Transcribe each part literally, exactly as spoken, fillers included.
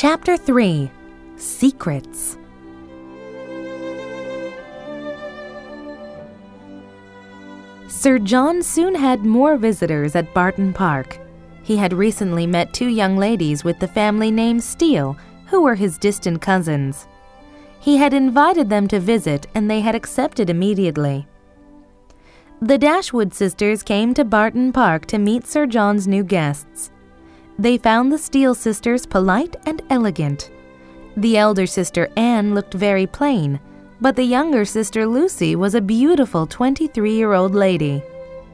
Chapter three. Secrets. Sir John soon had more visitors at Barton Park. He had recently met two young ladies with the family name Steele, who were his distant cousins. He had invited them to visit, and they had accepted immediately. The Dashwood sisters came to Barton Park to meet Sir John's new guests. They found the Steele sisters polite and elegant. The elder sister Anne looked very plain, but the younger sister Lucy was a beautiful twenty-three-year-old lady.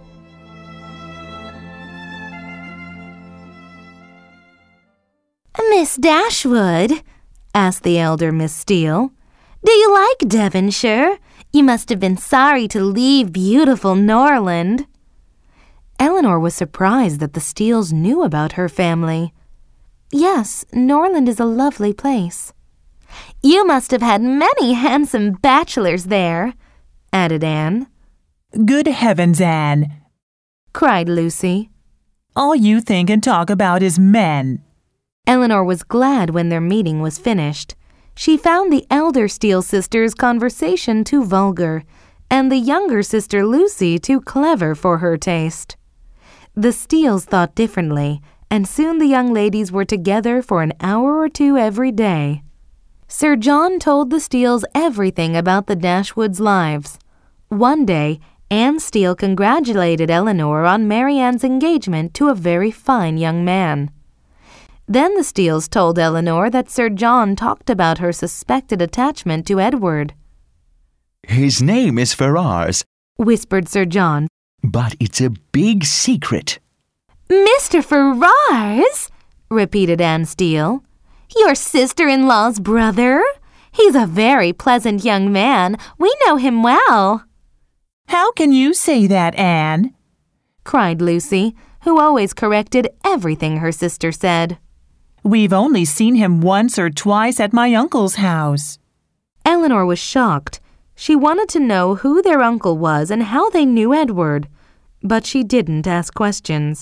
"Miss Dashwood," asked the elder Miss Steele, "do you like Devonshire? You must have been sorry to leave beautiful Norland." Elinor was surprised that the Steeles knew about her family. "Yes, Norland is a lovely place." "You must have had many handsome bachelors there," added Anne. "Good heavens, Anne," cried Lucy. "all you think and talk about is men." Elinor was glad when their meeting was finished. She found the elder Steele sisters' conversation too vulgar, and the younger sister Lucy too clever for her taste. The Steeles thought differently, and soon the young ladies were together for an hour or two every day. Sir John told the Steeles everything about the Dashwoods' lives. One day, Anne Steele congratulated Elinor on Marianne's engagement to a very fine young man. Then the Steeles told Elinor that Sir John talked about her suspected attachment to Edward. "His name is Ferrars," whispered Sir John. "but it's a big secret." "Mister Ferrars?" repeated Anne Steele. "Your sister-in-law's brother? He's a very pleasant young man. We know him well." "How can you say that, Anne?" cried Lucy, who always corrected everything her sister said. "We've only seen him once or twice at my uncle's house." Elinor was shocked. She wanted to know who their uncle was and how they knew Edward, but she didn't ask questions.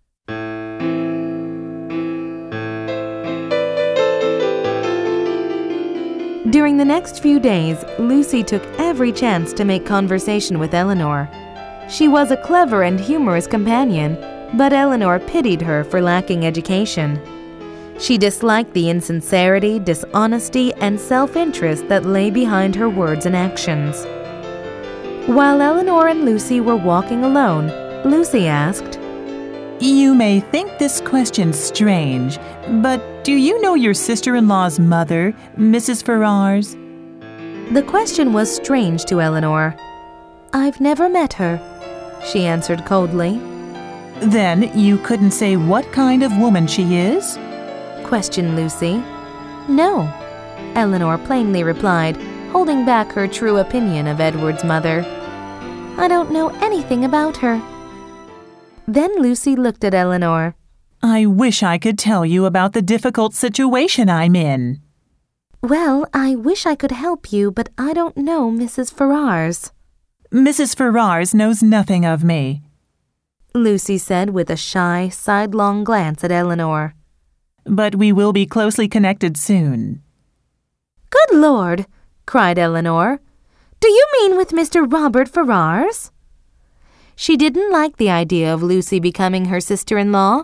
During the next few days, Lucy took every chance to make conversation with Elinor. She was a clever and humorous companion, but Elinor pitied her for lacking education. She disliked the insincerity, dishonesty, and self-interest that lay behind her words and actions. While Elinor and Lucy were walking alone, Lucy asked, "You may think this question strange, but do you know your sister-in-law's mother, Missus Ferrars?" The question was strange to Elinor. "I've never met her," she answered coldly. "Then you couldn't say what kind of woman she is?" questioned Lucy. "No," Elinor plainly replied, holding back her true opinion of Edward's mother. "I don't know anything about her." Then Lucy looked at Elinor. "I wish I could tell you about the difficult situation I'm in." "Well, I wish I could help you, but I don't know Missus Ferrars." "Missus Ferrars knows nothing of me," Lucy said with a shy, sidelong glance at Elinor. "But we will be closely connected soon." "Good Lord!" cried Elinor. "Do you mean with Mister Robert Ferrars?" She didn't like the idea of Lucy becoming her sister-in-law.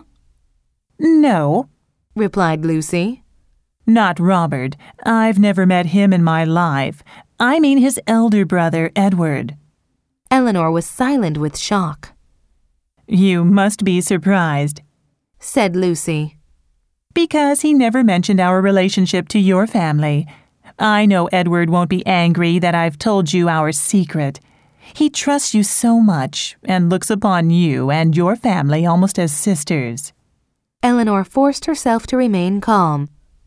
"No," replied Lucy. "Not Robert. I've never met him in my life. I mean his elder brother, Edward." Elinor was silent with shock. "You must be surprised," said Lucy. "because he never mentioned our relationship to your family. I know Edward won't be angry that I've told you our secret. He trusts you so much and looks upon you and your family almost as sisters." Elinor forced herself to remain calm.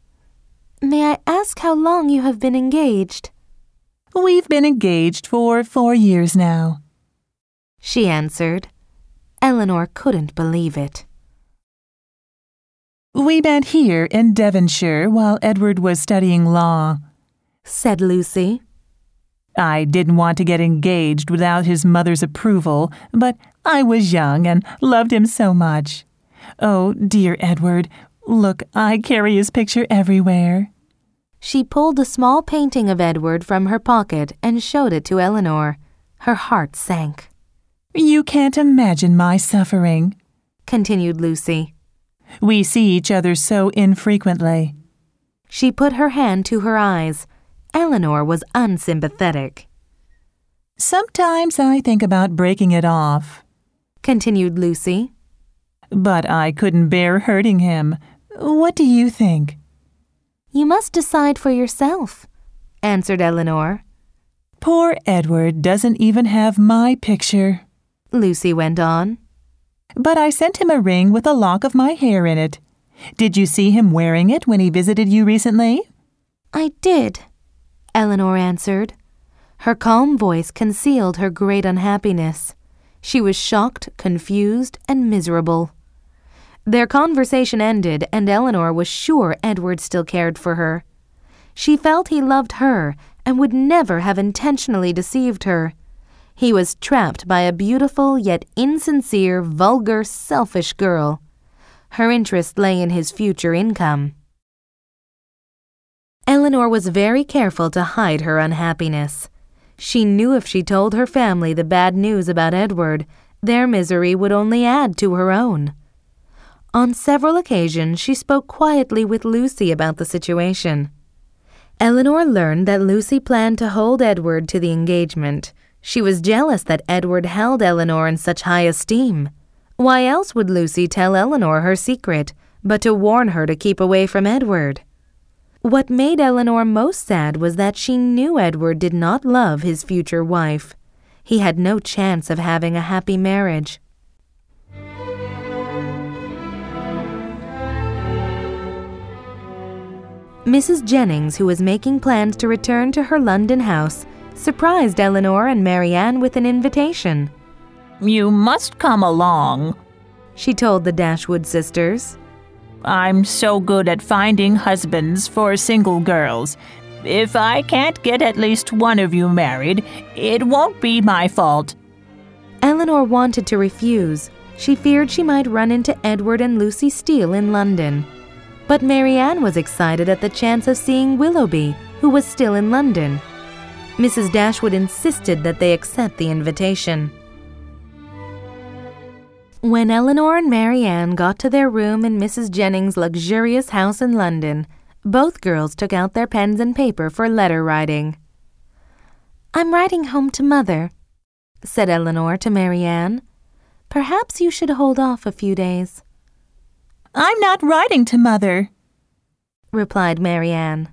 "May I ask how long you have been engaged?" "We've been engaged for four years now," she answered. Elinor couldn't believe it. "We met here in Devonshire while Edward was studying law," said Lucy. "I didn't want to get engaged without his mother's approval, but I was young and loved him so much. Oh, dear Edward, Look, I carry his picture everywhere." She pulled a small painting of Edward from her pocket and showed it to Eleanor. Her heart sank. "You can't imagine my suffering," continued Lucy. "We see each other so infrequently." She put her hand to her eyes. Eleanor was unsympathetic. "Sometimes I think about breaking it off," continued Lucy. "But I couldn't bear hurting him. What do you think?" "You must decide for yourself," answered Eleanor. "Poor Edward doesn't even have my picture," Lucy went on. "But I sent him a ring with a lock of my hair in it. Did you see him wearing it when he visited you recently?" "I did," Eleanor answered. Her calm voice concealed her great unhappiness. She was shocked, confused, and miserable. Their conversation ended, and Eleanor was sure Edward still cared for her. She felt he loved her and would never have intentionally deceived her. He was trapped by a beautiful yet insincere, vulgar, selfish girl. Her interest lay in his future income. Eleanor was very careful to hide her unhappiness. She knew if she told her family the bad news about Edward, their misery would only add to her own. On several occasions, she spoke quietly with Lucy about the situation. Eleanor learned that Lucy planned to hold Edward to the engagement. She was jealous that Edward held Eleanor in such high esteem. Why else would Lucy tell Eleanor her secret, but to warn her to keep away from Edward? What made Eleanor most sad was that she knew Edward did not love his future wife. He had no chance of having a happy marriage. Missus Jennings, who was making plans to return to her London house, surprised Eleanor and Marianne with an invitation. "You must come along," she told the Dashwood sisters. "I'm so good at finding husbands for single girls. If I can't get at least one of you married, it won't be my fault." Eleanor wanted to refuse. She feared she might run into Edward and Lucy Steele in London. But Marianne was excited at the chance of seeing Willoughby, who was still in London. Missus Dashwood insisted that they accept the invitation. When Eleanor and Marianne got to their room in Missus Jennings' luxurious house in London, both girls took out their pens and paper for letter writing. "I'm writing home to Mother," said Eleanor to Marianne. "Perhaps you should hold off a few days." "I'm not writing to Mother," replied Marianne.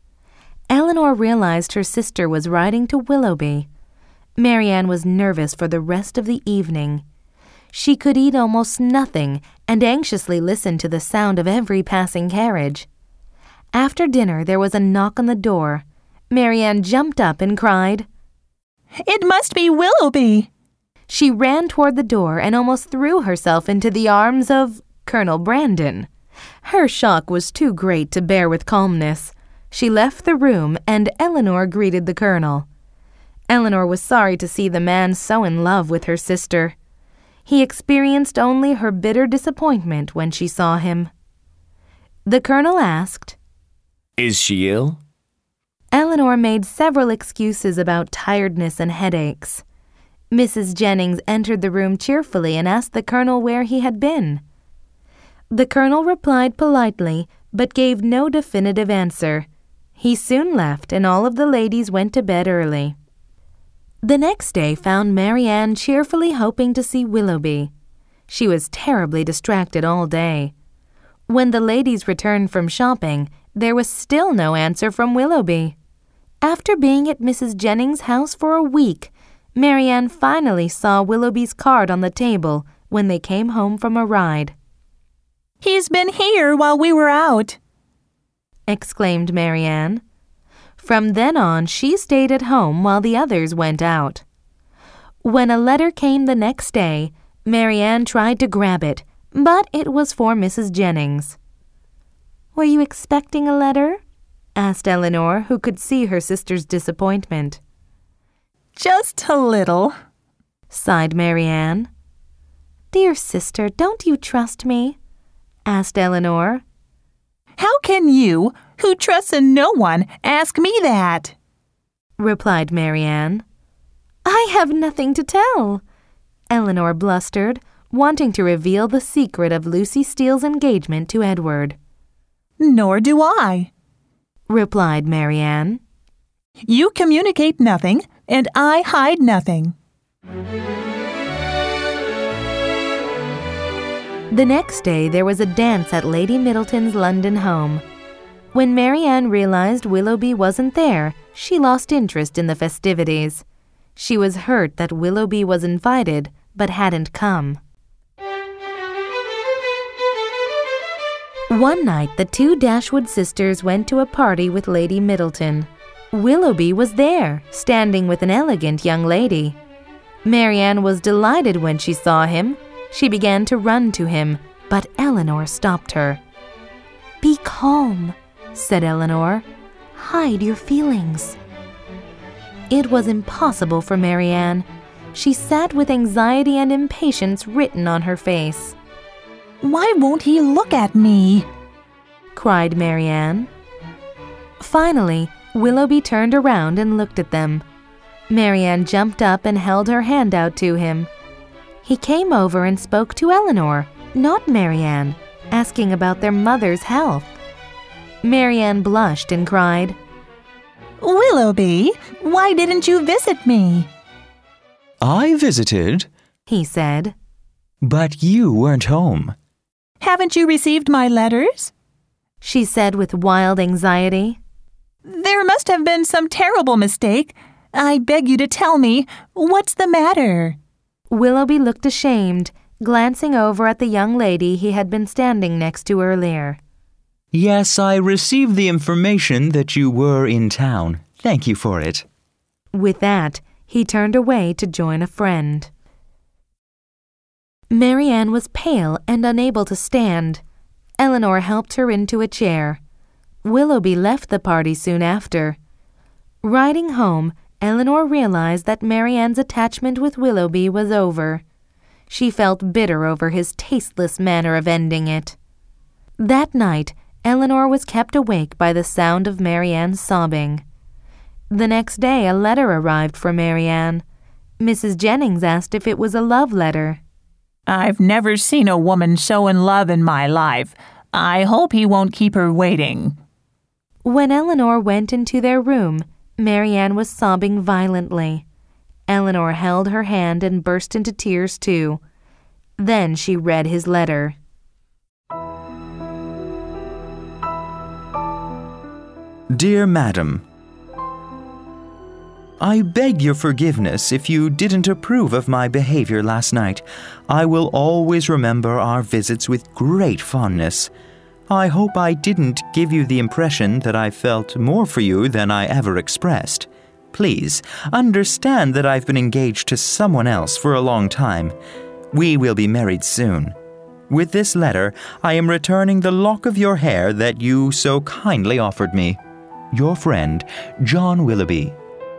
Eleanor realized her sister was writing to Willoughby. Marianne was nervous for the rest of the evening. She could eat almost nothing and anxiously listened to the sound of every passing carriage. After dinner, there was a knock on the door. Marianne jumped up and cried, "It must be Willoughby!" She ran toward the door and almost threw herself into the arms of Colonel Brandon. Her shock was too great to bear with calmness. She left the room, and Eleanor greeted the Colonel. Eleanor was sorry to see the man so in love with her sister. He experienced only her bitter disappointment when she saw him. The Colonel asked, "Is she ill?" Eleanor made several excuses about tiredness and headaches. Missus Jennings entered the room cheerfully and asked the Colonel where he had been. The Colonel replied politely, but gave no definitive answer. He soon left, and all of the ladies went to bed early. The next day found Marianne cheerfully hoping to see Willoughby. She was terribly distracted all day. When the ladies returned from shopping, there was still no answer from Willoughby. After being at Missus Jennings' house for a week, Marianne finally saw Willoughby's card on the table when they came home from a ride. "He's been here while we were out," exclaimed Marianne. From then on, she stayed at home while the others went out. When a letter came the next day, Marianne tried to grab it, but it was for Missus Jennings. "Were you expecting a letter?" asked Eleanor, who could see her sister's disappointment. "Just a little," sighed Marianne. "Dear sister, don't you trust me?" asked Eleanor. How can you, who trusts in no one, ask me that?" replied Marianne. "I have nothing to tell," Eleanor blustered, wanting to reveal the secret of Lucy Steele's engagement to Edward. "Nor do I," replied Marianne. "You communicate nothing, and I hide nothing." The next day there was a dance at Lady Middleton's London home. When Marianne realized Willoughby wasn't there, she lost interest in the festivities. She was hurt that Willoughby was invited, but hadn't come. One night, the two Dashwood sisters went to a party with Lady Middleton. Willoughby was there, standing with an elegant young lady. Marianne was delighted when she saw him. She began to run to him, but Eleanor stopped her. "Be calm," said Eleanor. "Hide your feelings." It was impossible for Marianne. She sat with anxiety and impatience written on her face. "Why won't he look at me?" cried Marianne. Finally, Willoughby turned around and looked at them. Marianne jumped up and held her hand out to him. He came over and spoke to Eleanor, not Marianne, asking about their mother's health. Marianne blushed and cried, "Willoughby, why didn't you visit me?" I visited, he said. but you weren't home. "Haven't you received my letters?" she said with wild anxiety. "There must have been some terrible mistake. I beg you to tell me, what's the matter?" Willoughby looked ashamed, glancing over at the young lady he had been standing next to earlier. Yes, I received the information that you were in town. Thank you for it. With that, he turned away to join a friend. Marianne was pale and unable to stand. Eleanor helped her into a chair. Willoughby left the party soon after. Riding home, Eleanor realized that Marianne's attachment with Willoughby was over. She felt bitter over his tasteless manner of ending it. That night, Eleanor was kept awake by the sound of Marianne's sobbing. The next day, a letter arrived for Marianne. Missus Jennings asked if it was a love letter. "I've never seen a woman so in love in my life. I hope he won't keep her waiting." When Eleanor went into their room, Marianne was sobbing violently. Eleanor held her hand and burst into tears too. Then she read his letter. Dear Madam, I beg your forgiveness if you didn't approve of my behavior last night. I will always remember our visits with great fondness. I hope I didn't give you the impression that I felt more for you than I ever expressed. Please understand that I've been engaged to someone else for a long time. We will be married soon. With this letter, I am returning the lock of your hair that you so kindly offered me. Your friend, John Willoughby.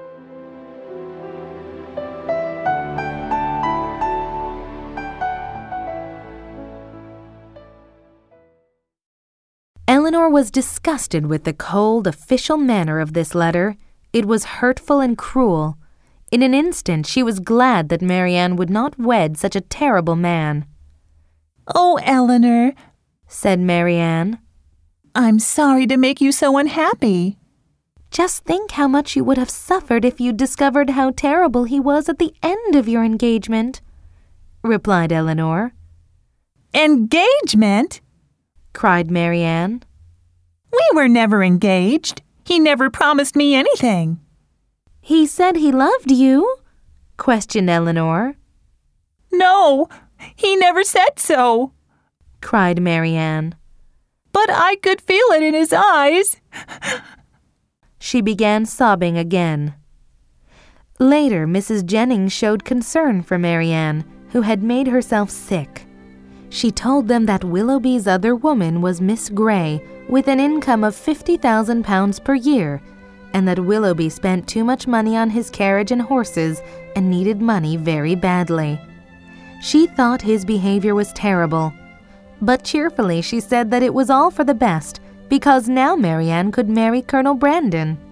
Eleanor was disgusted with the cold, official manner of this letter. It was hurtful and cruel. In an instant, she was glad that Marianne would not wed such a terrible man. "Oh, Eleanor," said Marianne. "I'm sorry to make you so unhappy." Just think how much you would have suffered if you'd discovered how terrible he was at the end of your engagement, replied Eleanor. "Engagement?" cried Marianne. "We were never engaged. He never promised me anything." "He said he loved you?" questioned Eleanor. "No, he never said so," cried Marianne. "But I could feel it in his eyes." She began sobbing again. Later, Missus Jennings showed concern for Marianne, who had made herself sick. She told them that Willoughby's other woman was Miss Grey, with an income of fifty thousand pounds per year, and that Willoughby spent too much money on his carriage and horses and needed money very badly. She thought his behavior was terrible, but cheerfully she said that it was all for the best, because now Marianne could marry Colonel Brandon.